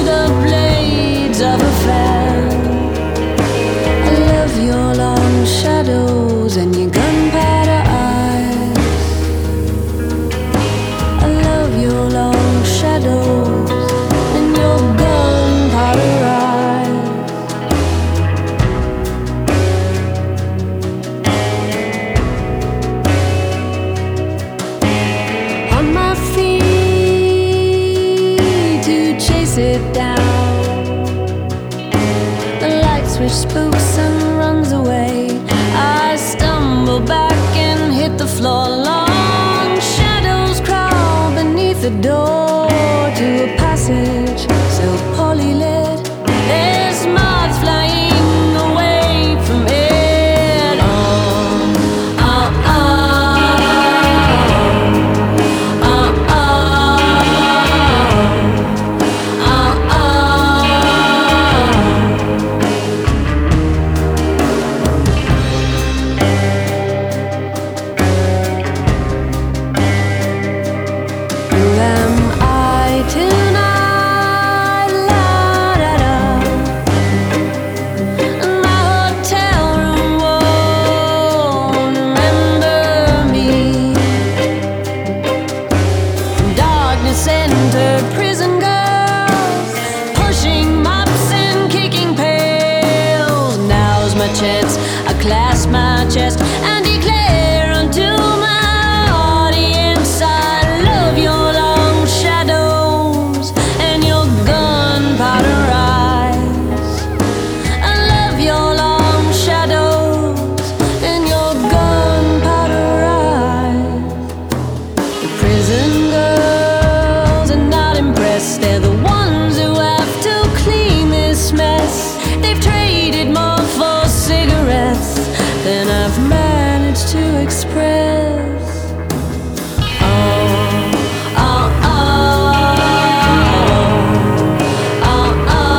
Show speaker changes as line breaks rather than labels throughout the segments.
the blades of a fan. I love your long shadows and your gunpowder eyes. I love your long shadows and your gunpowder eyes. On my feet to chase it down, the light switch spooks and runs away. I stumble back and hit the floor. Long shadows crawl beneath the door to a passage so poorly lit. There's moths flying away from it. Oh, oh, oh, oh, oh, oh, Who am I tonight? La da da. And my hotel room won't remember me. Darkness entered prison girls, pushing mops and kicking pails. Now's my chance. I clasp my chest and declare unto my audience, I love your long shadows and your gunpowder eyes. I love your long shadows and your gunpowder eyes. The prison girls are not impressed. They're the ones who have to clean this mess. They've traded more for cigarettes than I've managed to express. Oh, oh, oh, oh, oh,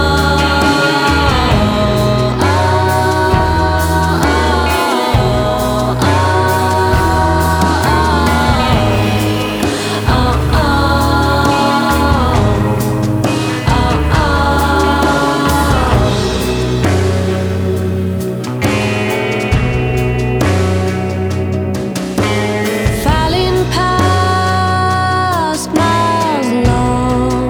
filing past miles long,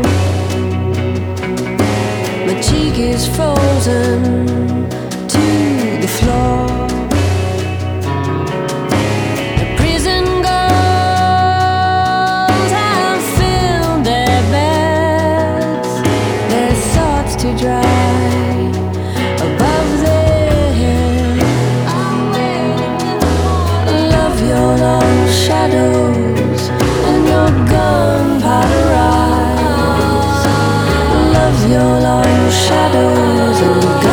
my cheek is frozen to the floor. The prison girls have filled their beds, their thoughts to dry above their heads. Love your long shadows and your gunpowder eyes. Love your long shadows and your